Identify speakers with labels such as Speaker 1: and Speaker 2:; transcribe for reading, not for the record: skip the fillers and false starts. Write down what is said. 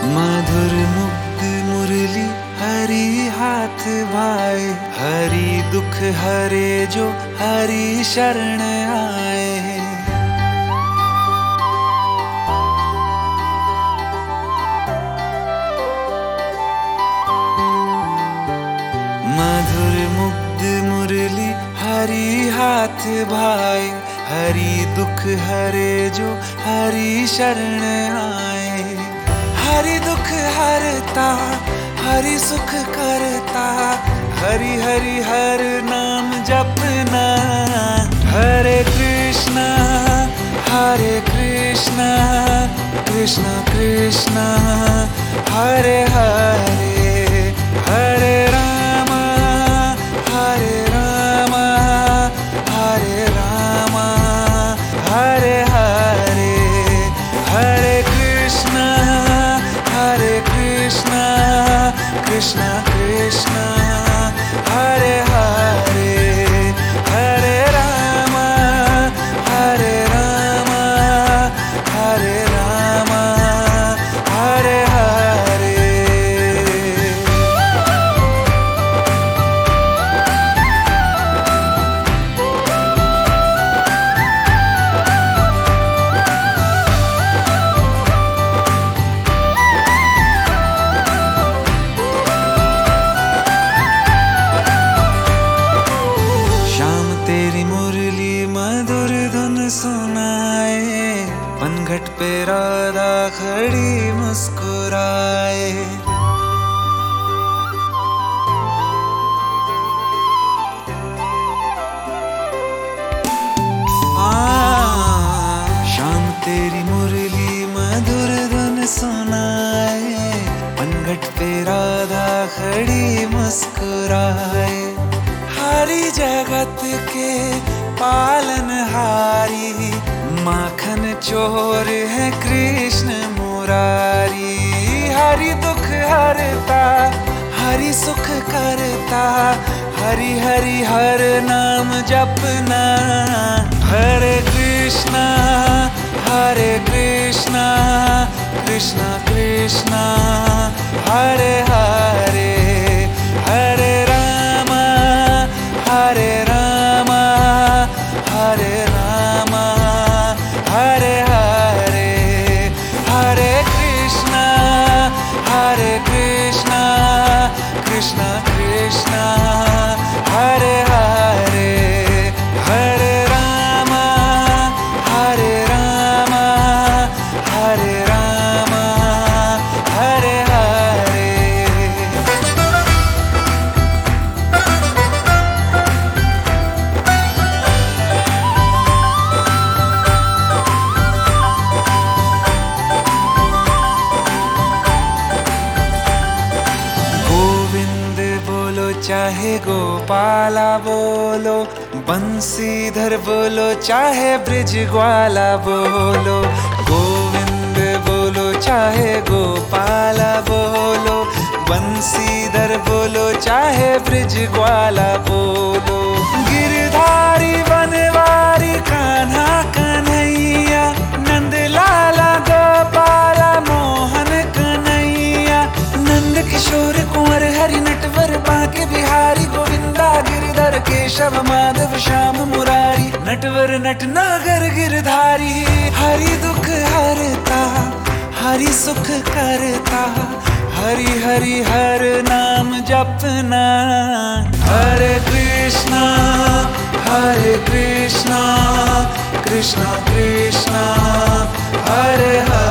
Speaker 1: मधुर मुक्त मुरली हरि हाथ भाए, हरि दुख हरे जो हरि शरण आए। मधुर मुग्ध मुरली हरि हाथ भाए, हरि दुख हरे जो हरि शरण आए। हरि दुख हरता हरि सुख करता, हरि हरि हर नाम जपना। हरे कृष्णा कृष्णा कृष्णा हरे हरे, हरे राम हरे राम हरे हरे, हरे कृष्णा कृष्णा कृष्णा हरे हरे, हरे राम हरे राम हरे हरे। तेरी मुरली मधुर धुन सुनाए, पनघट पे राधा खड़ी मुस्कुराए। शाम तेरी मुरली मधुर धुन सुनाए, पनघट पे राधा खड़ी मुस्कुराए। हरि जगत के पालनहारी, माखन चोर है कृष्ण मुरारी। हरि दुख हरता हरि सुख करता, हरि हरि हर नाम जपना। हरे कृष्णा कृष्णा कृष्णा हरे हरे, हरे राम हरे राम हरे हरे, हरे कृष्णा कृष्णा कृष्णा हरे हरे, हरे राम हरे हरे। चाहे गोपाला बोलो, बंसीधर बोलो, चाहे ब्रिज ग्वाला बोलो। गोविंद बोलो चाहे गोपाला बोलो, बंसीधर बोलो चाहे ब्रिज ग्वाला बोलो। गिरधारी बनवारी कान्हा कन्हैया, नंद लाला गोपाला मोहन कन्हैया। नंद किशोर कुंवर हरि नटवर बांके बिहारी, गोविंदा गिरधर केशव माधव श्याम मुरारी। नटवर नटनागर गिरधारी, हरि दुख हरता हरि सुख करता, हरि हरि हर नाम जपना। हरे कृष्णा कृष्णा कृष्णा हरे हरे।